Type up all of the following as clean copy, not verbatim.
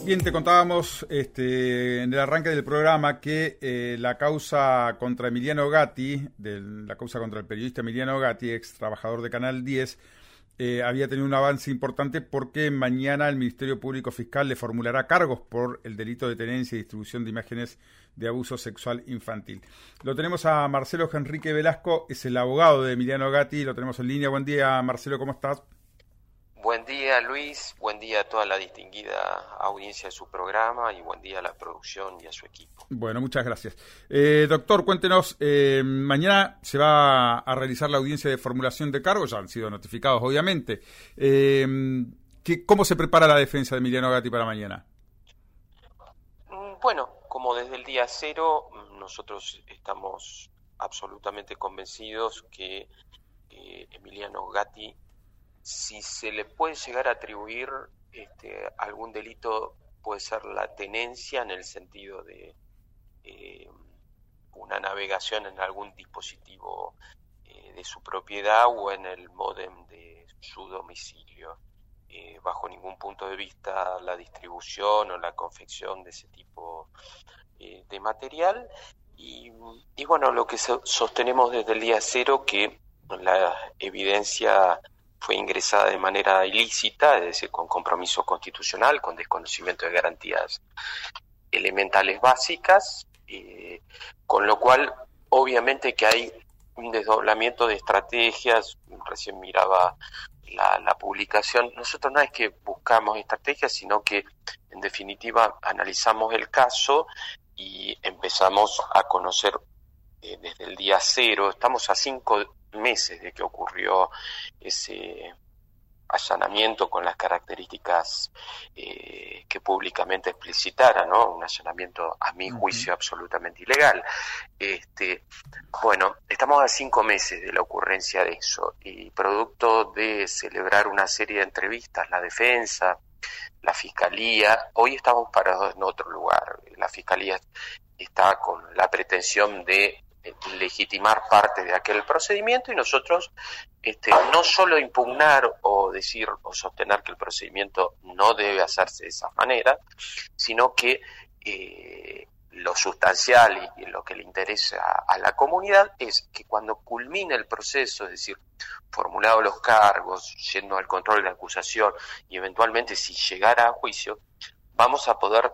Bien, te contábamos en el arranque del programa que la causa contra Emiliano Gatti, la causa contra el periodista Emiliano Gatti, ex trabajador de Canal 10, había tenido un avance importante porque mañana el Ministerio Público Fiscal le formulará cargos por el delito de tenencia y distribución de imágenes de abuso sexual infantil. Lo tenemos a Marcelo Henrique Velasco, es el abogado de Emiliano Gatti, lo tenemos en línea. Buen día, Marcelo, ¿cómo estás? Buen día, Luis, buen día a toda la distinguida audiencia de su programa y buen día a la producción y a su equipo. Bueno, muchas gracias. Doctor, cuéntenos, mañana se va a realizar la audiencia de formulación de cargos, ya han sido notificados obviamente. ¿Cómo se prepara la defensa de Emiliano Gatti para mañana? Bueno, como desde el día cero, nosotros estamos absolutamente convencidos que Emiliano Gatti, si se le puede llegar a atribuir algún delito, puede ser la tenencia en el sentido de una navegación en algún dispositivo de su propiedad o en el módem de su domicilio. Bajo ningún punto de vista la distribución o la confección de ese tipo de material. Y bueno, lo que sostenemos desde el día cero, que la evidencia fue ingresada de manera ilícita, es decir, con compromiso constitucional, con desconocimiento de garantías elementales básicas, con lo cual obviamente que hay un desdoblamiento de estrategias. Recién miraba la publicación. Nosotros no es que buscamos estrategias, sino que en definitiva analizamos el caso y empezamos a conocer desde el día cero. Estamos a 5 meses de que ocurrió ese allanamiento con las características que públicamente explicitara, ¿no? Un allanamiento, a mi juicio, absolutamente ilegal. Bueno, estamos a 5 meses de la ocurrencia de eso, y producto de celebrar una serie de entrevistas, la defensa, la fiscalía, hoy estamos parados en otro lugar. La fiscalía está con la pretensión de legitimar parte de aquel procedimiento, y nosotros no solo impugnar o decir o sostener que el procedimiento no debe hacerse de esa manera, sino que lo sustancial y lo que le interesa a la comunidad es que cuando culmine el proceso, es decir, formulados los cargos, yendo al control de la acusación y eventualmente si llegara a juicio, vamos a poder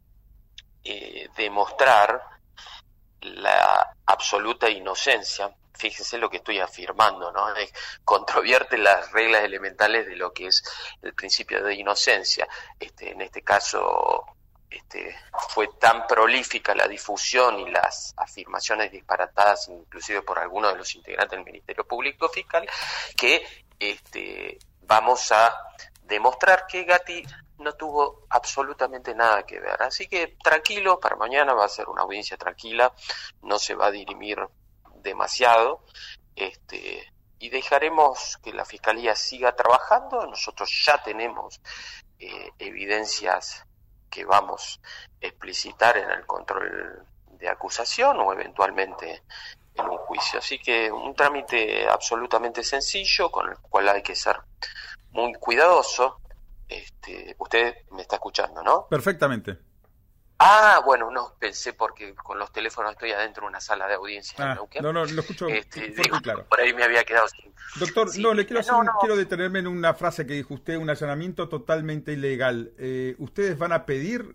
demostrar la absoluta inocencia. Fíjense lo que estoy afirmando, ¿no? Controvierte las reglas elementales de lo que es el principio de inocencia. En este caso, fue tan prolífica la difusión y las afirmaciones disparatadas, inclusive por algunos de los integrantes del Ministerio Público Fiscal, que vamos a demostrar que Gatti no tuvo absolutamente nada que ver. Así que tranquilo, para mañana va a ser una audiencia tranquila, no se va a dirimir demasiado, y dejaremos que la Fiscalía siga trabajando. Nosotros ya tenemos evidencias que vamos a explicitar en el control de acusación o eventualmente en un juicio. Así que un trámite absolutamente sencillo, con el cual hay que ser muy cuidadoso. Usted me está escuchando, ¿no? Perfectamente. Bueno, no, pensé porque con los teléfonos estoy adentro de una sala de audiencia. No, lo escucho fuerte y claro. Por ahí me había quedado sin... Doctor, sí, le quiero quiero detenerme en una frase que dijo usted, un allanamiento totalmente ilegal. ¿Ustedes van a pedir,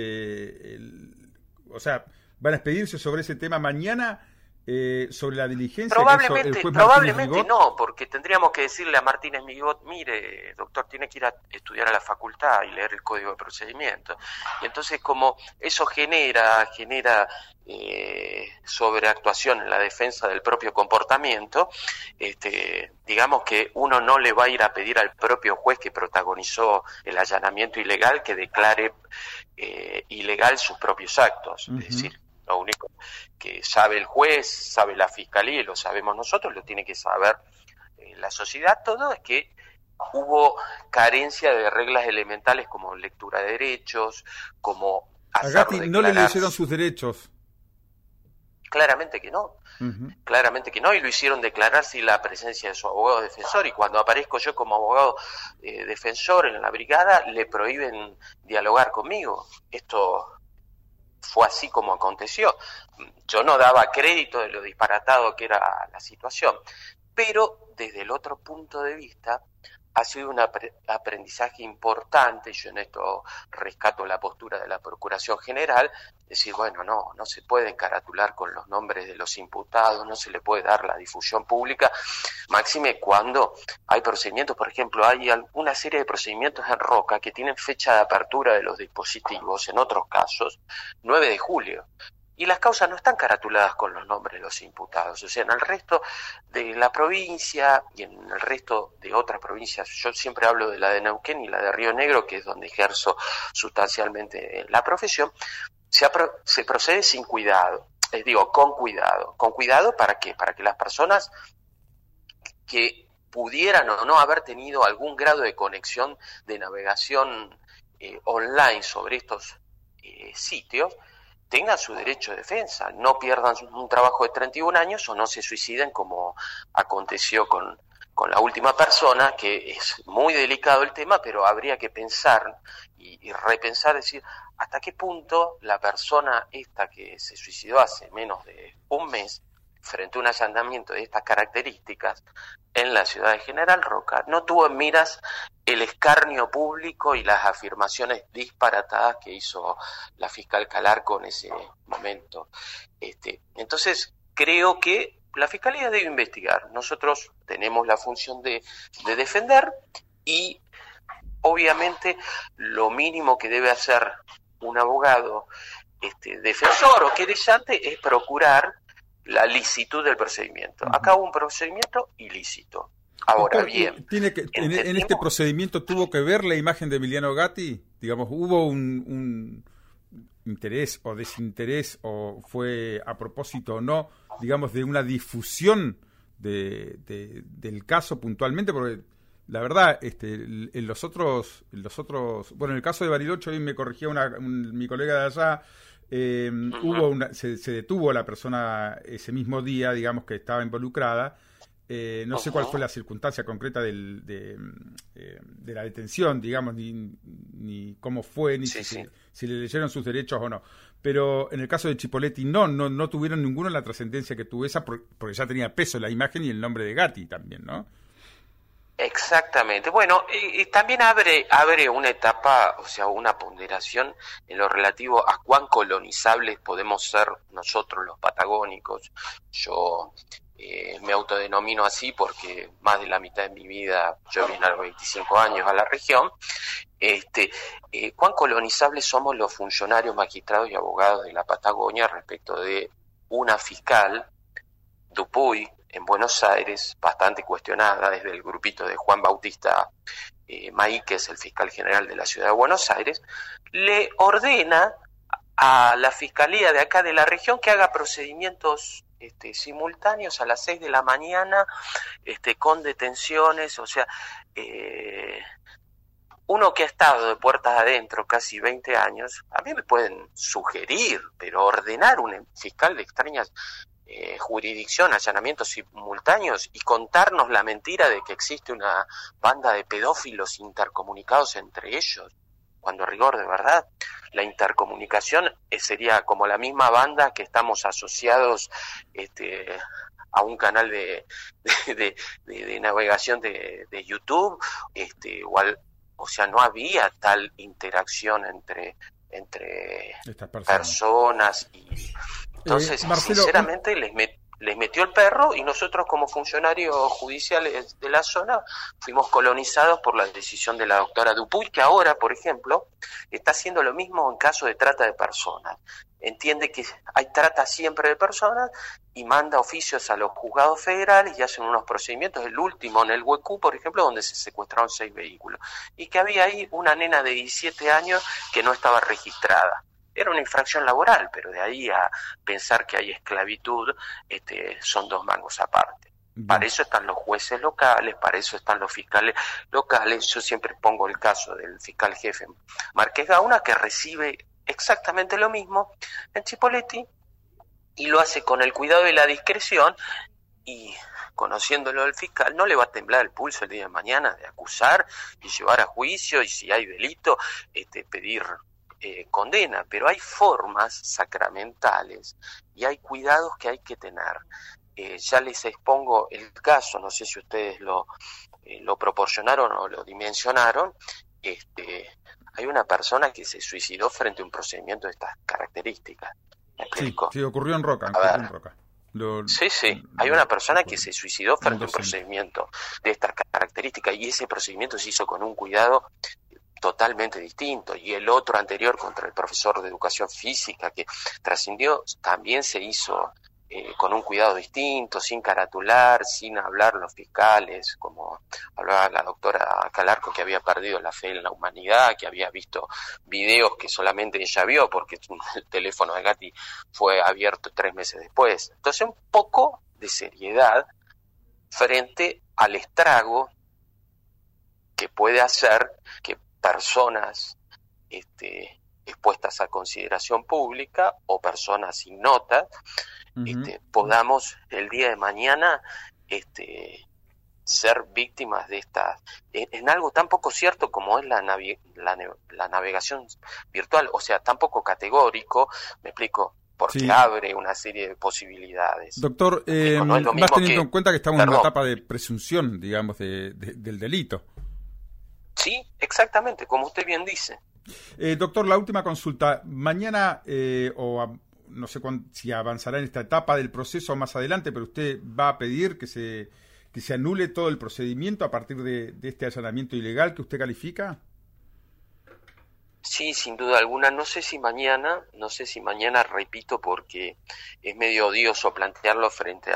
van a expedirse sobre ese tema mañana? Sobre la diligencia probablemente no, porque tendríamos que decirle a Martínez Migot: mire, doctor, tiene que ir a estudiar a la facultad y leer el código de procedimiento. Y entonces, como eso genera sobreactuación en la defensa del propio comportamiento, digamos que uno no le va a ir a pedir al propio juez que protagonizó el allanamiento ilegal que declare ilegal sus propios actos. Es decir, lo único que sabe el juez, sabe la fiscalía y lo sabemos nosotros, lo tiene que saber la sociedad, todo, es que hubo carencia de reglas elementales como lectura de derechos, como a Gatti no le leyeron sus derechos. Claramente que no. Ujú. Claramente que no, y lo hicieron declarar sin la presencia de su abogado defensor, y cuando aparezco yo como abogado defensor en la brigada, le prohíben dialogar conmigo. Esto fue así como aconteció. Yo no daba crédito de lo disparatado que era la situación, pero desde el otro punto de vista ha sido un aprendizaje importante. Yo en esto rescato la postura de la Procuración General, decir, bueno, no se puede encaratular con los nombres de los imputados, no se le puede dar la difusión pública, máxime cuando hay procedimientos. Por ejemplo, hay una serie de procedimientos en Roca que tienen fecha de apertura de los dispositivos, en otros casos, 9 de julio. Y las causas no están caratuladas con los nombres de los imputados. O sea, en el resto de la provincia y en el resto de otras provincias, yo siempre hablo de la de Neuquén y la de Río Negro, que es donde ejerzo sustancialmente la profesión, se procede sin cuidado. Digo, con cuidado. ¿Con cuidado para qué? Para que las personas que pudieran o no haber tenido algún grado de conexión de navegación online sobre estos sitios, tengan su derecho de defensa, no pierdan un trabajo de 31 años o no se suiciden como aconteció con la última persona, que es muy delicado el tema, pero habría que pensar y repensar, decir, hasta qué punto la persona esta que se suicidó hace menos de un mes, frente a un allanamiento de estas características en la ciudad de General Roca, no tuvo en miras el escarnio público y las afirmaciones disparatadas que hizo la fiscal Calarco en ese momento. Entonces, creo que la Fiscalía debe investigar. Nosotros tenemos la función de defender, y obviamente lo mínimo que debe hacer un abogado defensor o querellante es procurar la licitud del procedimiento. Acá hubo un procedimiento ilícito. Ahora bien, en este procedimiento tuvo que ver la imagen de Emiliano Gatti, digamos, hubo un interés o desinterés, o fue a propósito o no, digamos, de una difusión del caso puntualmente, porque la verdad, en los otros, bueno, en el caso de Bariloche, hoy me corregía mi colega de allá, se detuvo a la persona ese mismo día, digamos, que estaba involucrada. No sé cuál fue la circunstancia concreta de la detención, digamos, ni cómo fue, ni si le leyeron sus derechos o no. Pero en el caso de Chipoletti no tuvieron ninguno la trascendencia que tuvo esa, porque ya tenía peso la imagen y el nombre de Gatti también, ¿no? Exactamente. Bueno, también abre una etapa, o sea, una ponderación en lo relativo a cuán colonizables podemos ser nosotros los patagónicos. Yo me autodenomino así porque más de la mitad de mi vida, yo vine a los 25 años a la región. Cuán colonizables somos los funcionarios, magistrados y abogados de la Patagonia respecto de una fiscal, Dupuy, en Buenos Aires, bastante cuestionada desde el grupito de Juan Bautista Maíquez, el fiscal general de la ciudad de Buenos Aires, le ordena a la fiscalía de acá de la región que haga procedimientos simultáneos a las 6 de la mañana, con detenciones. O sea, uno que ha estado de puertas adentro casi 20 años, a mí me pueden sugerir, pero ordenar un fiscal de extrañas jurisdicción, allanamientos simultáneos, y contarnos la mentira de que existe una banda de pedófilos intercomunicados entre ellos, cuando a rigor de verdad la intercomunicación sería como la misma banda que estamos asociados a un canal de navegación de YouTube, o sea, no había tal interacción entre estas personas. Y entonces, Marcelo, sinceramente, les metió el perro, y nosotros como funcionarios judiciales de la zona fuimos colonizados por la decisión de la doctora Dupuy, que ahora, por ejemplo, está haciendo lo mismo en caso de trata de personas. Entiende que hay trata siempre de personas y manda oficios a los juzgados federales y hacen unos procedimientos, el último en el Huecú, por ejemplo, donde se secuestraron 6 vehículos, y que había ahí una nena de 17 años que no estaba registrada. Era una infracción laboral, pero de ahí a pensar que hay esclavitud, son dos mangos aparte. Para eso están los jueces locales, para eso están los fiscales locales. Yo siempre pongo el caso del fiscal jefe Márquez Gauna, que recibe exactamente lo mismo en Chipoletti, y lo hace con el cuidado y la discreción, y conociéndolo el fiscal, no le va a temblar el pulso el día de mañana de acusar y llevar a juicio, y si hay delito, pedir condena. Pero hay formas sacramentales y hay cuidados que hay que tener. Ya les expongo el caso, no sé si ustedes lo proporcionaron o lo dimensionaron. Hay una persona que se suicidó frente a un procedimiento de estas características. ¿Me explico? Sí, ocurrió en Roca. Sí, hay una persona que se suicidó frente a un procedimiento de estas características, y ese procedimiento se hizo con un cuidado totalmente distinto, y el otro anterior contra el profesor de educación física que trascendió también se hizo con un cuidado distinto, sin caratular, sin hablar los fiscales, como hablaba la doctora Calarco, que había perdido la fe en la humanidad, que había visto videos que solamente ella vio porque el teléfono de Gatti fue abierto 3 meses después. Entonces, un poco de seriedad frente al estrago que puede hacer que personas expuestas a consideración pública o personas ignotas podamos el día de mañana ser víctimas de estas, en algo tan poco cierto como es la navegación virtual, o sea, tan poco categórico, me explico, porque abre una serie de posibilidades. Doctor, no es lo mismo más teniendo en cuenta que estamos en una etapa de presunción, digamos, del delito. Sí, exactamente, como usted bien dice. Doctor, la última consulta. Mañana, no sé si avanzará en esta etapa del proceso más adelante, pero usted va a pedir que se anule todo el procedimiento a partir de este allanamiento ilegal que usted califica. Sí, sin duda alguna. No sé si mañana, repito, porque es medio odioso plantearlo frente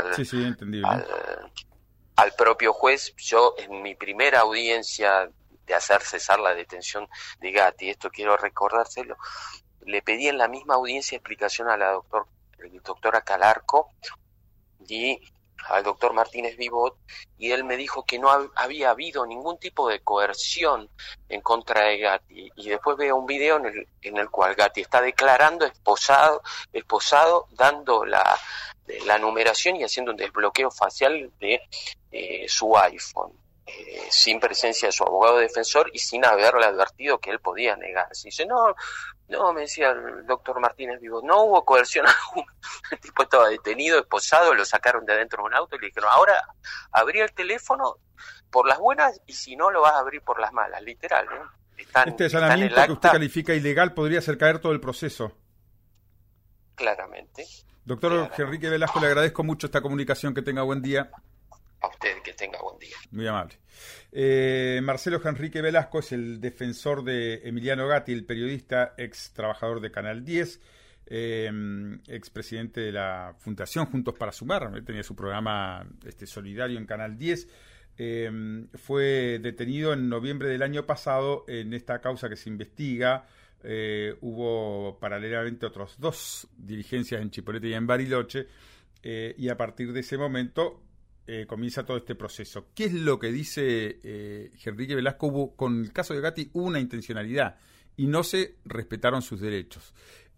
al propio juez. Yo, en mi primera audiencia de hacer cesar la detención de Gatti, esto quiero recordárselo, le pedí en la misma audiencia explicación a la doctora Calarco y al doctor Martínez Vivot, y él me dijo que no había habido ningún tipo de coerción en contra de Gatti. Y después veo un video en el cual Gatti está declarando esposado, dando la numeración y haciendo un desbloqueo facial de su iPhone, sin presencia de su abogado defensor y sin haberle advertido que él podía negarse. Dice, no, me decía el doctor Martínez Vivo, no hubo coerción alguna. El tipo estaba detenido, esposado, lo sacaron de adentro de un auto y le dijeron, ahora abrí el teléfono por las buenas y si no lo vas a abrir por las malas, literal, ¿no? Este allanamiento que usted califica ilegal podría hacer caer todo el proceso. Claramente. Doctor Enrique Velasco, le agradezco mucho esta comunicación, que tenga buen día. A usted, que tenga buen día. Muy amable. Marcelo Enrique Velasco es el defensor de Emiliano Gatti, el periodista, ex trabajador de Canal 10, ex presidente de la Fundación Juntos para Sumar, tenía su programa solidario en Canal 10. Fue detenido en noviembre del año pasado en esta causa que se investiga. Hubo paralelamente otros 2 diligencias en Chipolete y en Bariloche, y a partir de ese momento comienza todo este proceso. ¿Qué es lo que dice Enrique Velasco? Con el caso de Gatti hubo una intencionalidad y no se respetaron sus derechos.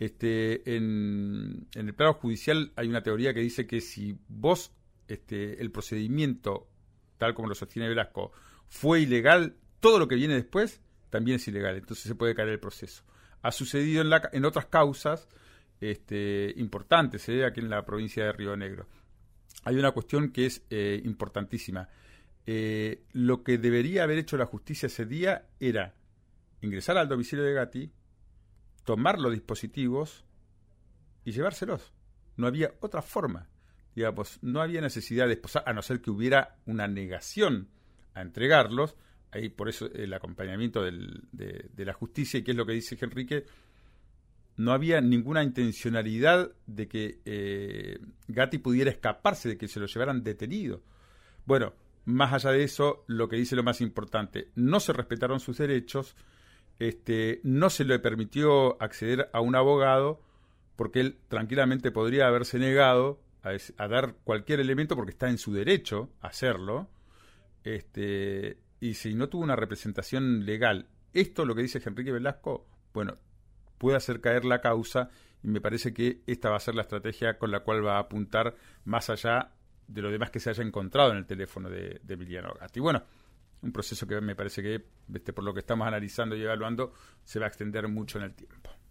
En el plano judicial hay una teoría que dice que si el procedimiento, tal como lo sostiene Velasco, fue ilegal, todo lo que viene después también es ilegal, entonces se puede caer el proceso. Ha sucedido en otras causas importantes, aquí en la provincia de Río Negro. Hay una cuestión que es importantísima. Lo que debería haber hecho la justicia ese día era ingresar al domicilio de Gatti, tomar los dispositivos y llevárselos. No había otra forma. Digamos, no había necesidad de esposar, a no ser que hubiera una negación a entregarlos. Ahí por eso el acompañamiento de la justicia. ¿Y qué es lo que dice Enrique? No había ninguna intencionalidad de que Gatti pudiera escaparse, de que se lo llevaran detenido. Bueno, más allá de eso, lo que dice lo más importante, no se respetaron sus derechos, no se le permitió acceder a un abogado, porque él tranquilamente podría haberse negado a dar cualquier elemento, porque está en su derecho a hacerlo, y si no tuvo una representación legal. Esto, lo que dice Enrique Velasco, bueno, puede hacer caer la causa y me parece que esta va a ser la estrategia con la cual va a apuntar más allá de lo demás que se haya encontrado en el teléfono de Emiliano Gatti. Bueno, un proceso que me parece que, por lo que estamos analizando y evaluando, se va a extender mucho en el tiempo.